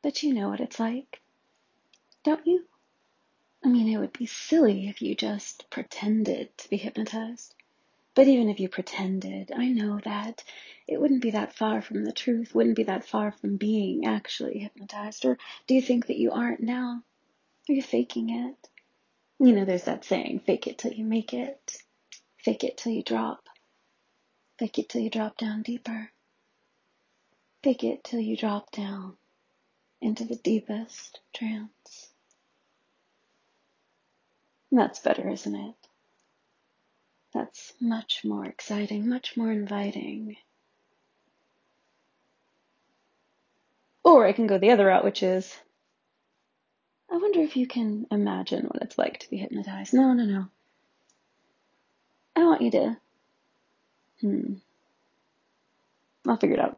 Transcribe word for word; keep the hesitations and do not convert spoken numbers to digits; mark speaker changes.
Speaker 1: but you know what it's like, don't you? I mean, it would be silly if you just pretended to be hypnotized. But even if you pretended, I know that it wouldn't be that far from the truth, wouldn't be that far from being actually hypnotized. Or do you think that you aren't now? Are you faking it? You know, there's that saying, fake it till you make it. Fake it till you drop. Fake it till you drop down deeper. Fake it till you drop down into the deepest trance. That's better, isn't it? That's much more exciting, much more inviting. Or I can go the other route, which is, I wonder if you can imagine what it's like to be hypnotized. No, no, no. I want you to, hmm, I'll figure it out.